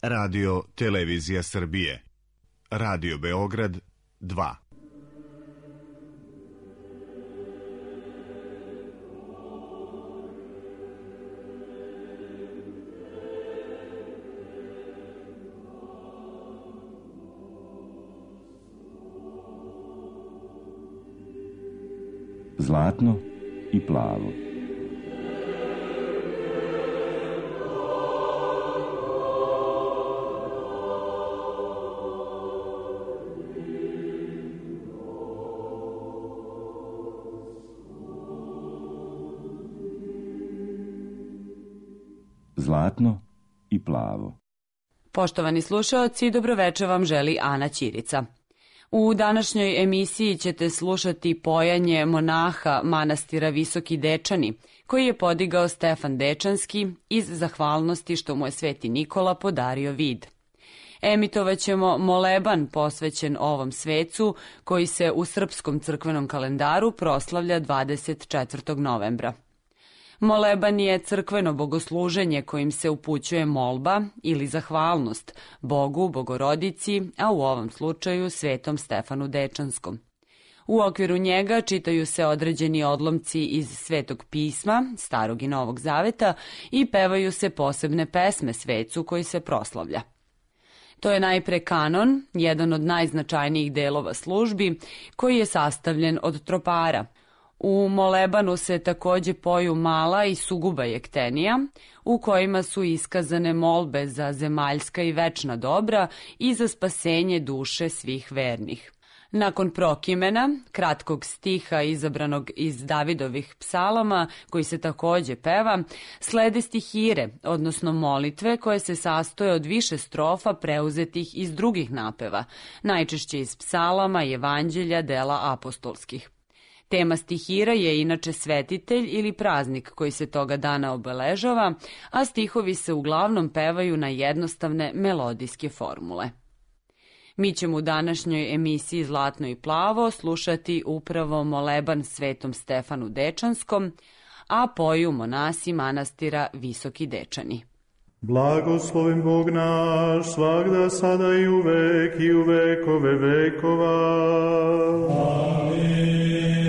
Radio Televizija Srbije, Radio Beograd 2. Zlatno i plavo. Zlatno i plavo. Poštovani slušaoci, dobroveče vam želi Ana Ćirica. U današnjoj emisiji ćete slušati pojanje monaha manastira Visoki Dečani, koji je podigao Stefan Dečanski iz zahvalnosti što mu je Sveti Nikola podario vid. Emitovaćemo moleban posvećen ovom svecu, koji se u srpskom crkvenom kalendaru proslavlja 24. novembra. Moleban je crkveno bogosluženje kojim se upućuje molba ili zahvalnost Bogu, Bogorodici, a u ovom slučaju Svetom Stefanu Dečanskom. U okviru njega čitaju se određeni odlomci iz Svetog pisma, Starog i Novog Zaveta, i pevaju se posebne pesme svecu koji se proslavlja. To je najpre kanon, jedan od najznačajnijih delova službi, koji je sastavljen od tropara. U molebanu se takođe poju mala i suguba jektenija, u kojima su iskazane molbe za zemaljska i večna dobra i za spasenje duše svih vernih. Nakon prokimena, kratkog stiha izabranog iz Davidovih psalama, koji se takođe peva, slede stihire, odnosno molitve koje se sastoje od više strofa preuzetih iz drugih napeva, najčešće iz psalama, evanđelja, dela apostolskih. Tema stihira je inače svetitelj ili praznik koji se toga dana obeležava, a stihovi se uglavnom pevaju na jednostavne melodijske formule. Mi ćemo u današnjoj emisiji Zlatno i plavo slušati upravo moleban Svetom Stefanu Dečanskom, a poju monasi manastira Visoki Dečani. Blagoslovim Bog naš, svagda, sada i u vekove vekova. Amin.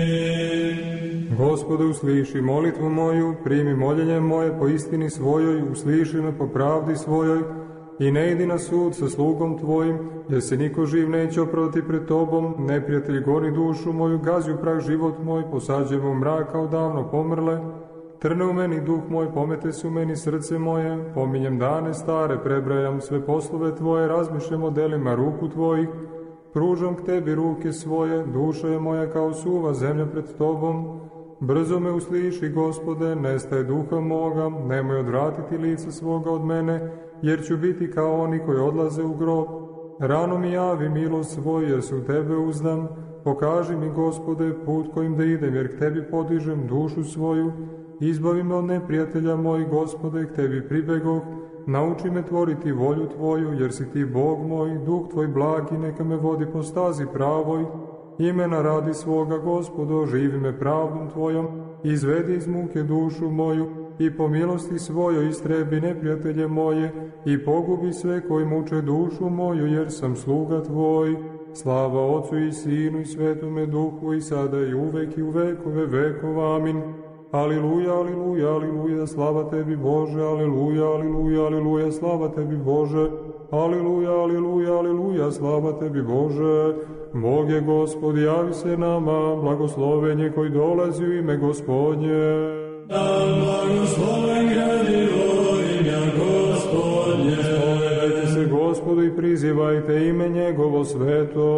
Gospode, usliši molitvu moju, primi moljenje moje po istini svojoj, usliši me po pravdi svojoj i ne idi na sud sa slugom tvojim, jer se niko živ neće oprati pred tobom, neprijatelj goni dušu moju, gazi u prah život moj, posađujem u mrak kao davno pomrle. Trne u meni duh moj, pomete se u meni srce moje, pominjem dane stare, prebrajam sve poslove tvoje, razmišljam o delima ruku tvojih, pružam k tebi ruke svoje, duša je moja kao suva zemlja pred tobom. Brzo me usliši, Gospode, nestaje duha moga, nemoj odvratiti lica svoga od mene, jer ću biti kao oni koji odlaze u grob. Rano mi javi milost svoju, jer se u tebe uzdam. Pokaži mi, Gospode, put kojim da idem, jer k tebi podižem dušu svoju. Izbavi me od neprijatelja mojih, Gospode, k tebi pribegoh. Nauči me tvoriti volju tvoju, jer si ti Bog moj, duh tvoj blagi, neka me vodi po stazi pravoj. Imena radi svoga, Gospodo, živi me pravdom tvojom, izvedi iz muke dušu moju i po milosti svojoj istrebi neprijatelje moje i pogubi sve koji muče dušu moju, jer sam sluga tvoj. Slava Otcu i Sinu i Svetome Duhu i sada i uvek i u vekove vekova. Amin. Aleluja, aleluja, aleluja, slava tebi Bože, aleluja, aleluja, aleluja, slava tebi Bože, aleluja, aleluja, aleluja, slava tebi Bože. Bog je Gospod, javi se nama, blagoslovenje koji dolazi u ime Gospodnje. Da blagosloven gradivo imja Gospodnje. Spovedajte se Gospodu i prizivajte ime njegovo sveto.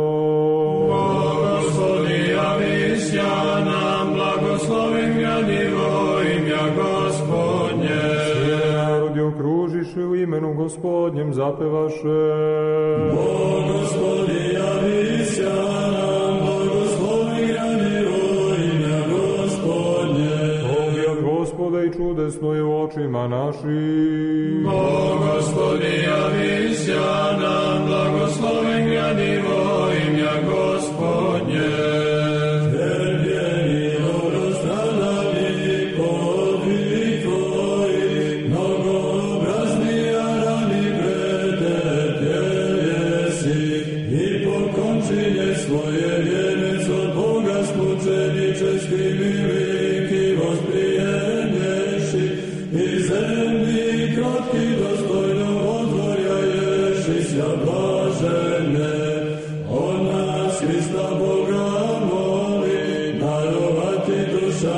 Gospodi, javisja nam, blagosloven gradivo imja Gospodnje. Sve narodi okružiše u imenu Gospodnjem zapevaše. Gospodi, javisja nam, blagosloven gradivo imja Gospodnje. Objad Gospoda i čudesno je u očima našim. Gospodi, javisja nam, blagosloven gradivo imja Gospodnje. Terbjeni dobrostradali podvig tvoji, mnogo obrazni, a rani pred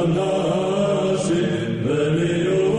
nam naši, veliju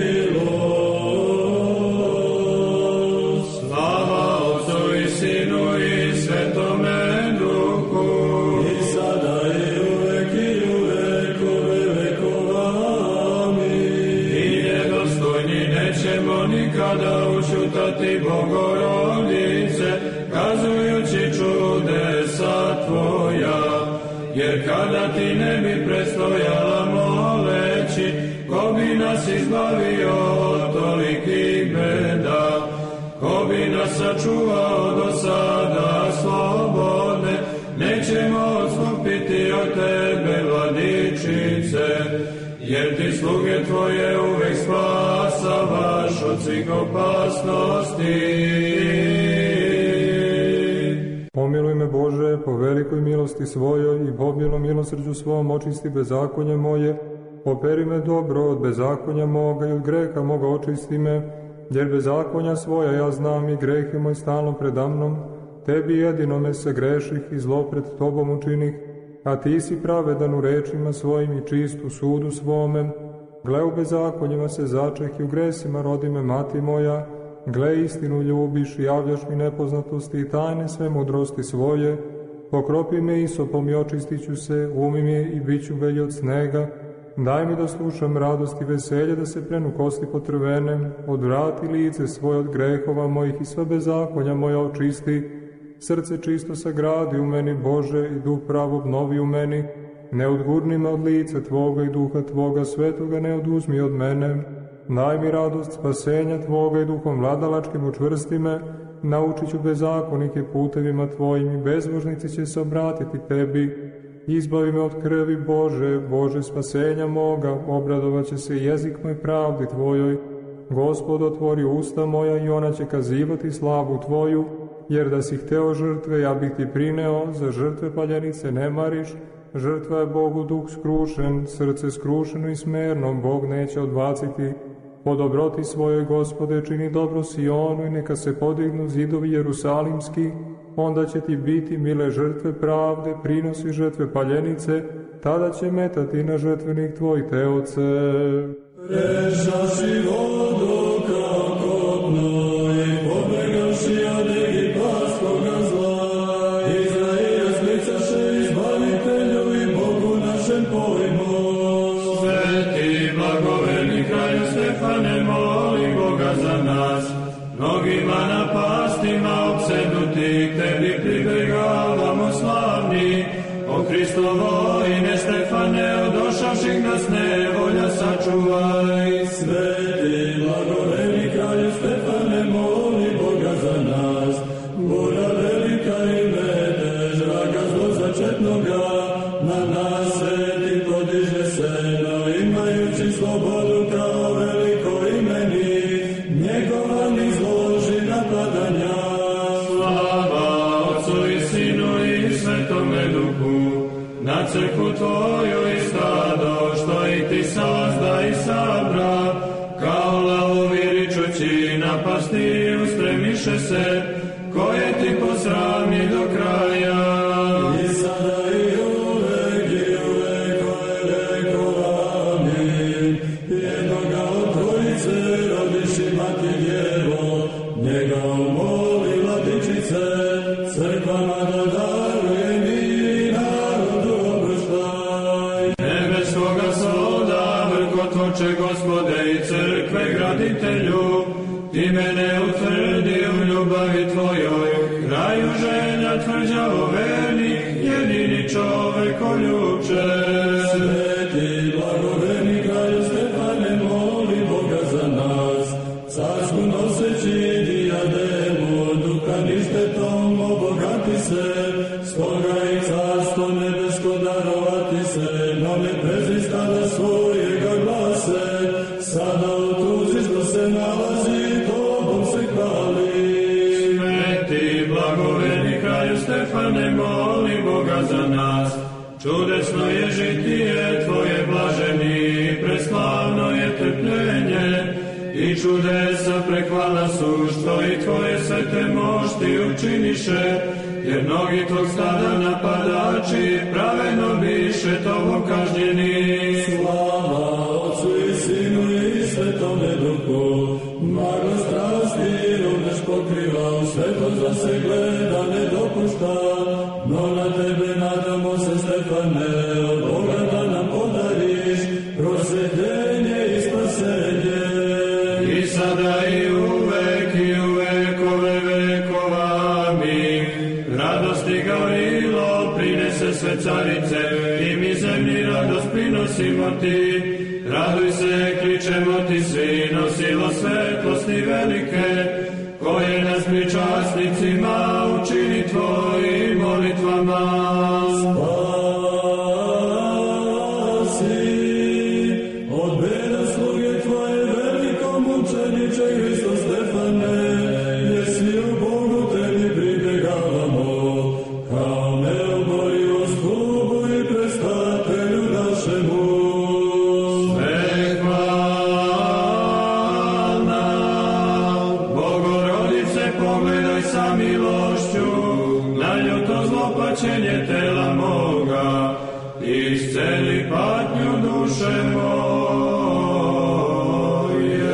milost. Slava Otcu i Sinu i Svetome Duhu, i sada i uvek i u vekove vekova. Amin. I nedostojni nećemo nikada učutati Bogorodice, kazujući čudesa Tvoja. Jer kada Ti ne bi predstojala moleći, ko bi nas izbavio od tolikih beda? Ko bi nas sačuvao do sada slobodne? Nećemo odstupiti od Tebe, Vladičice, jer Ti sluge Tvoje uvek spasavaš od svih opasnosti. Pomiluj me, Bože, po velikoj milosti svojoj i po obilnom milosrđu svom očisti bezakonje moje, operi me dobro od bezakonja moga i od greha moga očisti me, jer bezakonja svoja ja znam i greh je moj stalno predamnom. Tebi jedinome se greših i zlo pred Tobom učinih, a Ti si pravedan u rečima svojim i čist u sudu svome. Gle, u bezakonjima se začeh i u gresima rodi me mati moja. Gle, istinu ljubiš i javljaš mi nepoznatosti i tajne sve mudrosti svoje. Pokropi me isopom i očistit ću se, umi mi i bit ću belji od snega. Daj mi da slušam radost i veselje, da se prenu kosti potrvene. Odvrati lice svoje od grehova mojih i sva bezakonja moja očisti. Srce čisto sagradi u meni, Bože, i duh pravo obnovi u meni. Ne odgurni me od lica Tvoga i duha Tvoga svetoga ne oduzmi od mene. Daj mi radost spasenja Tvoga i duhom vladalačkim učvrsti me. Naučit ću bezakonike putevima Tvojim i bezbožnici će se obratiti Tebi. Izbavi me od krvi, Bože, Bože spasenja moga, obradovat će se jezik moj pravdi Tvojoj. Gospod, otvori usta moja i ona će kazivati slavu Tvoju, jer da si hteo žrtve, ja bih Ti prineo, za žrtve paljenice ne mariš. Žrtva je Bogu duh skrušen, srce skrušeno i smerno, Bog neće odbaciti. Po dobroti svojoj, Gospode, čini dobro Sionu i neka se podignu zidovi Jerusalimski, onda će Ti biti mile žrtve pravde, prinosi žrtve paljenice, tada će metati na žrtvenik Tvoj Teoce. Prešaši vodu kao kopno i pobegaši od egipatskoga zla. Izrael sklicaše izbavitelju i Bogu našem pojmo. Sveti blagoverni kralju Stefane, moli Boga za nas. Mnogima napastima opsednuti, Tebi pribegavamo slavni. O Hristovo ime Stefane, odošavših nas nevolja sačuvaj. Sveti blagoverni kralju Stefane, moli Boga za nas. Bura velika i metež, vraga zlozačetnoga, na nas sveti podiže seno, imajući slobodu kao veliko imeni, njegova izloži napadanja. Slava Otcu i Sinu i Svetome Duhu, na crkvu Tvoju i stado, što i Ti sazda i sabra, kao lavu viričući napasti, ustremiše se, koje Ti posrami do kraja. I sada i uvek i u vekove vekova. Amin. Jednoga od Trojice rodiši Mati Djevo, njega umoli Vladičice, crkvama da daruje mi narodu oproštaj. Nebeskoga svoda, vrkotvoče Gospode i crkve graditelju, Ti mene utvrdi u ljubavi Tvojoj, kraju želja tvrđavo verni, jedini čovekoljuče. Sveti blagoverni kralju Stefane, moli Boga za nas, carsku noseći dijademu, duha ništetom obogati se, stoga i carstvo nebesko darovati se, no ne prezi stada svojega glase, sada u tuzi što se nalazi, Tobom se hvali. Sveti blagoverni kralju Stefane, moli Boga za nas, čudesno je žitije Tvoje blaženi, preslavno je trpljenje, i čudesa prekvala su, što i Tvoje svete mošti učiniše, jer mnogi Tvog stada napadači pravedno biše Tobom kažnjeni. pokriva, u svetlost da se gleda ne dopušta, no na tebe nadamo se, Stefane, od Boga da nam podariš prosvetljenje i spasenje. I sada i uvek i u vekove vekova, amin. Radosti Gavrilo prinese sve carice, i mi zemlji radost prinosimo ti. Raduj se, kličemo ti svi, nosilo svetlosti velike, koje nas pričasnicima učini tvojim molitvama. Spasi od beda sluge tvoje, velikom mučeniče Hristo Stefane, jer svi u Bogu tebi pribegavamo, kao neoborivo stubu i prestatelju našemu. Sa milošću na ljuto zlopačenje tela moga, isceli patnju duše moje.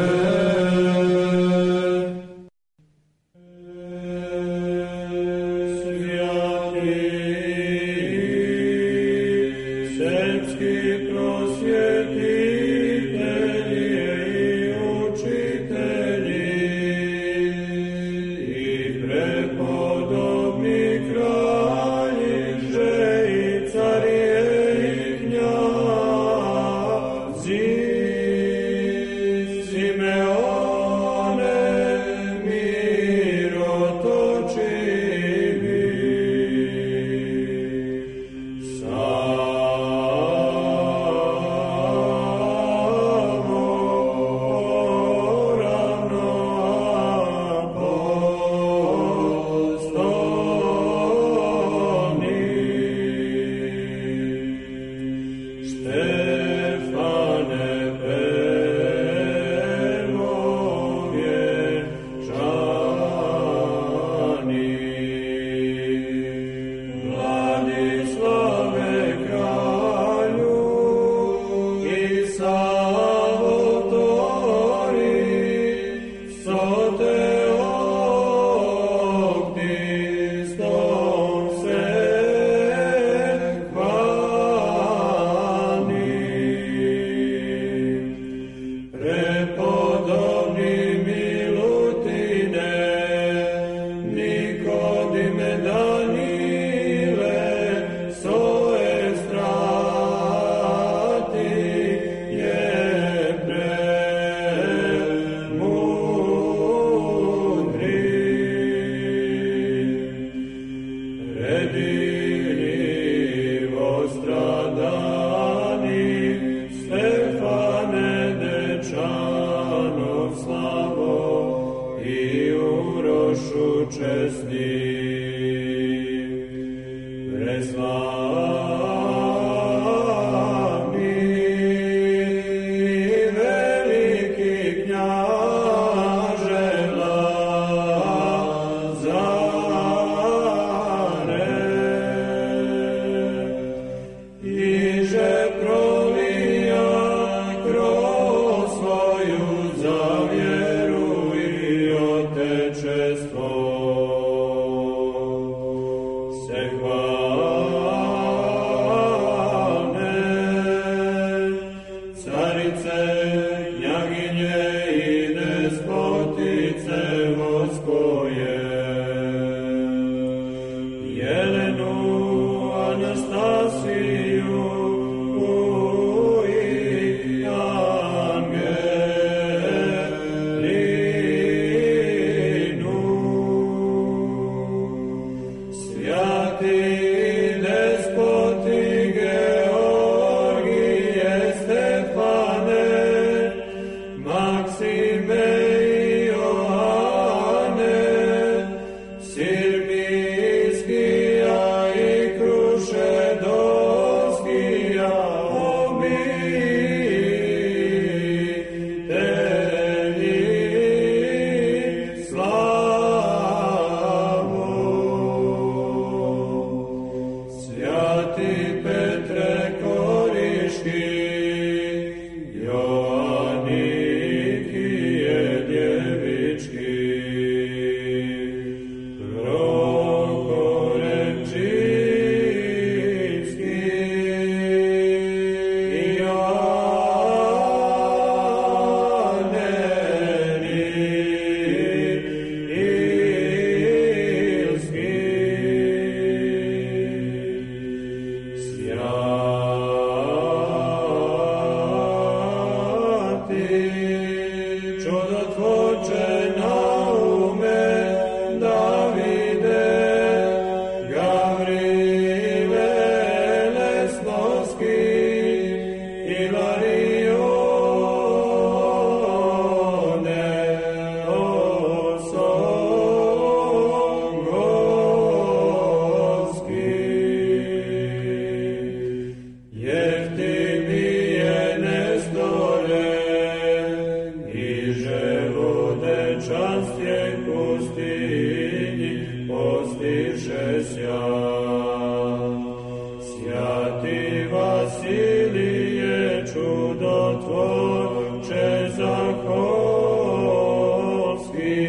Svjati srpski prosvjetitelji i učitelji, prepodobni kraljiže i carije i knjazi, Simeone mirotočivi, pustinji postiše sjaj. Sjati Vasilije, čudotvorče Zaholski,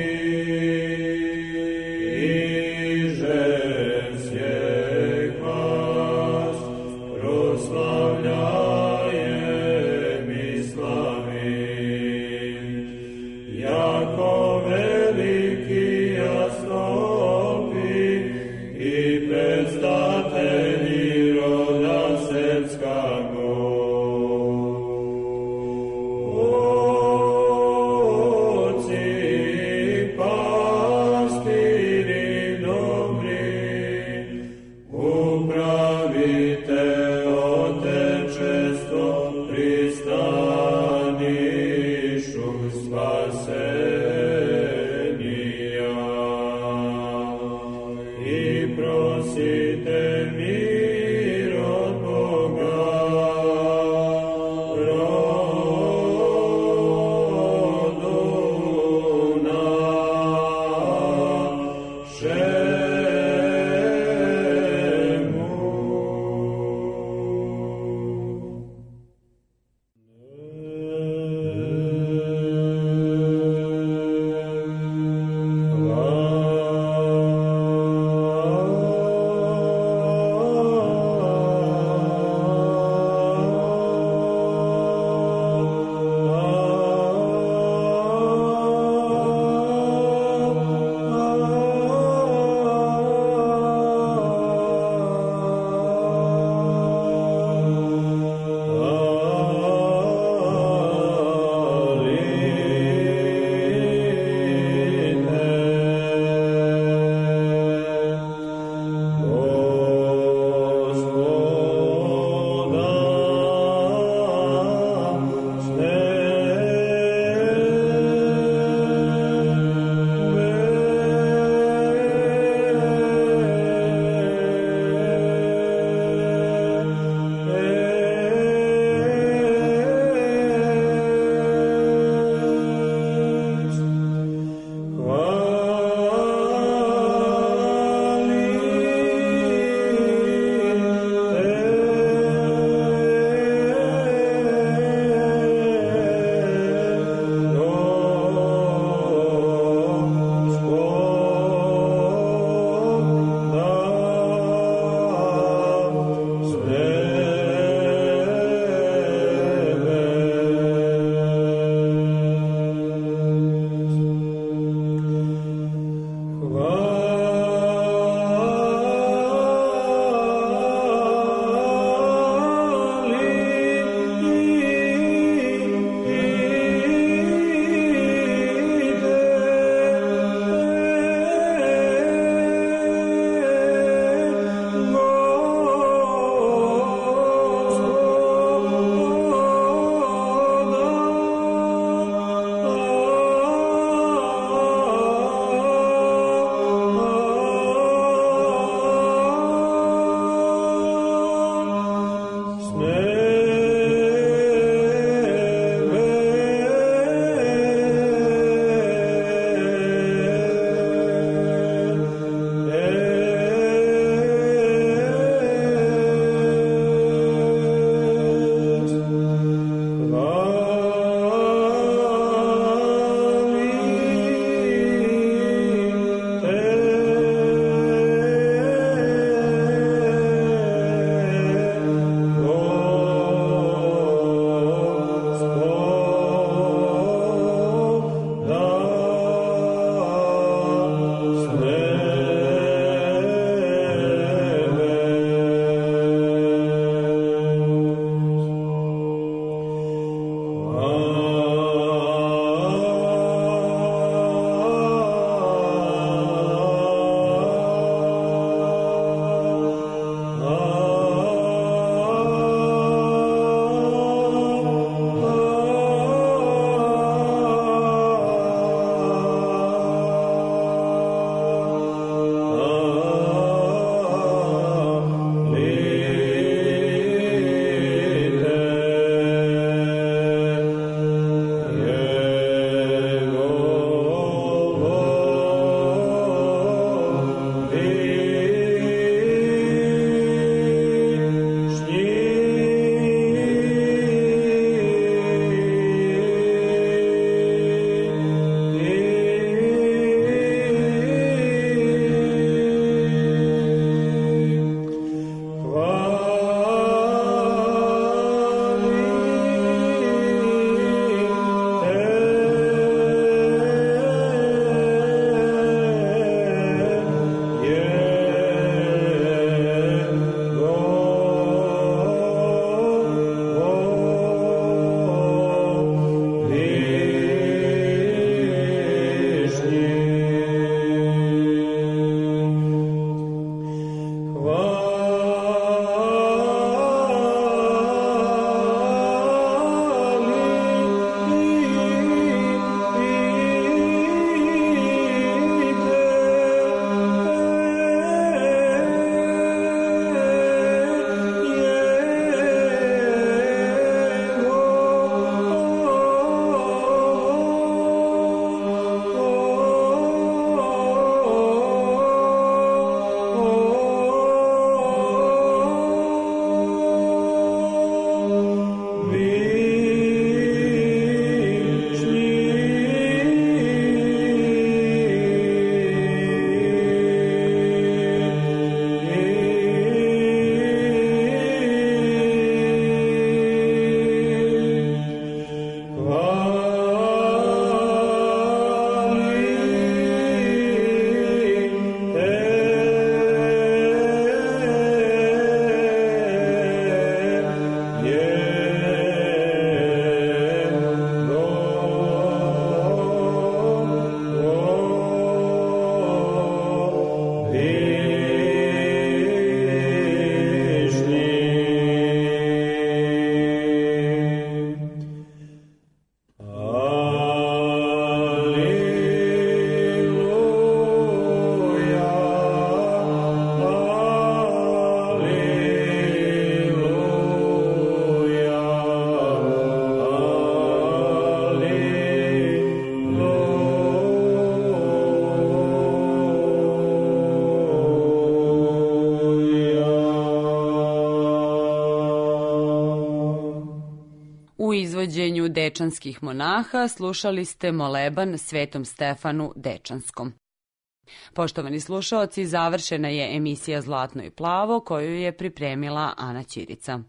izvođenju dečanskih monaha slušali ste moleban Svetom Stefanu Dečanskom. Poštovani slušaoci, završena je emisija Zlatno i plavo koju je pripremila Ana Ćirica.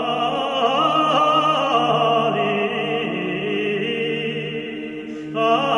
Ah